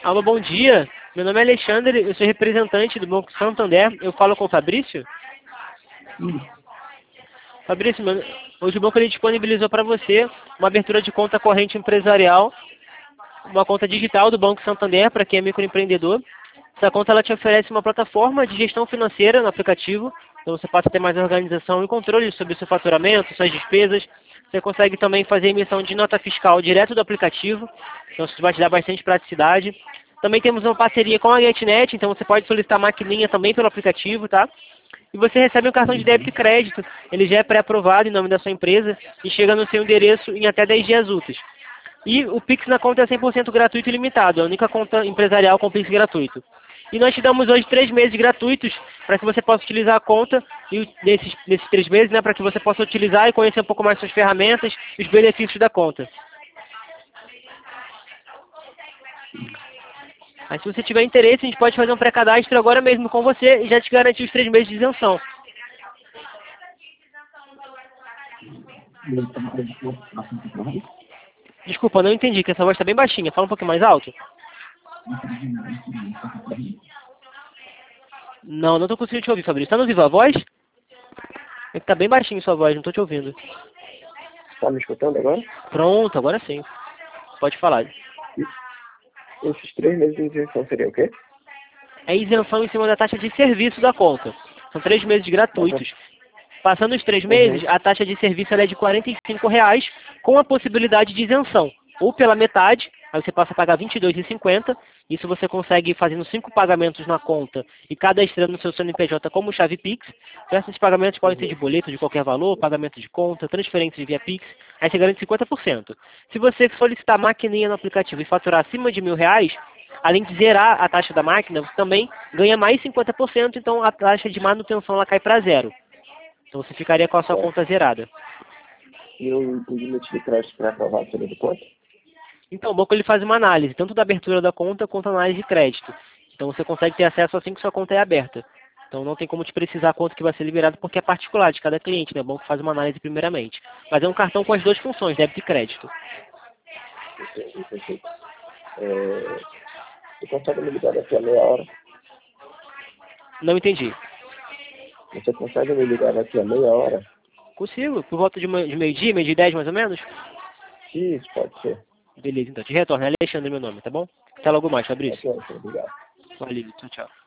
Alô, bom dia. Meu nome é Alexandre, eu sou representante do Banco Santander. Eu falo com o Fabrício? Fabrício, hoje o banco ele disponibilizou para você uma abertura de conta corrente empresarial, uma conta digital do Banco Santander para quem é microempreendedor. Essa conta ela te oferece uma plataforma de gestão financeira no aplicativo, então você passa a ter mais organização e controle sobre o seu faturamento, suas despesas. Você consegue também fazer emissão de nota fiscal direto do aplicativo, então isso vai te dar bastante praticidade. Também temos uma parceria com a GetNet, então você pode solicitar maquininha também pelo aplicativo, tá? E você recebe um cartão de débito e crédito, ele já é pré-aprovado em nome da sua empresa e chega no seu endereço em até 10 dias úteis. E o Pix na conta é 100% gratuito e limitado, é a única conta empresarial com Pix gratuito. E nós te damos hoje 3 meses gratuitos para que você possa utilizar a conta e nesses 3 meses, né, para que você possa utilizar e conhecer um pouco mais suas ferramentas e os benefícios da conta. Mas se você tiver interesse, a gente pode fazer um pré-cadastro agora mesmo com você e já te garantir os 3 meses de isenção. Desculpa, não entendi, que essa voz está bem baixinha. Fala um pouquinho mais alto. Não estou conseguindo te ouvir, Fabrício. Está no Viva Voz? É que tá bem baixinho sua voz, não estou te ouvindo. Está me escutando agora? Pronto, agora sim. Pode falar. Esses 3 meses de isenção seria o quê? É isenção em cima da taxa de serviço da conta. São 3 meses gratuitos. Passando os 3 meses, a taxa de serviço ela é de R$ 45,00, com a possibilidade de isenção. Ou pela metade, aí você passa a pagar R$ 22,50. Isso você consegue fazendo 5 pagamentos na conta e cadastrando no seu CNPJ como chave Pix. Então, esses pagamentos podem ser de boleto de qualquer valor, pagamento de conta, transferência via Pix. Aí você garante 50%. Se você solicitar maquininha no aplicativo e faturar acima de R$ 1.000, além de zerar a taxa da máquina, você também ganha mais 50%, então a taxa de manutenção ela cai para zero. Então você ficaria com a sua conta zerada. E o limite de crédito para aprovar seria de quanto? Então o banco ele faz uma análise, tanto da abertura da conta quanto a análise de crédito. Então você consegue ter acesso assim que sua conta é aberta. Então não tem como te precisar quanto que vai ser liberado porque é particular de cada cliente, né? O banco faz uma análise primeiramente. Mas é um cartão com as duas funções, débito e crédito. Perfeito. Você consegue me ligar daqui a meia hora? Não entendi. Você consegue me ligar daqui a meia hora? Consigo, por volta de meio-dia, meio-dia e 10 mais ou menos? Isso, pode ser. Beleza, então te retorno. É Alexandre meu nome, tá bom? Até logo mais, Fabrício. Ok, obrigado. Valeu, tchau, tchau.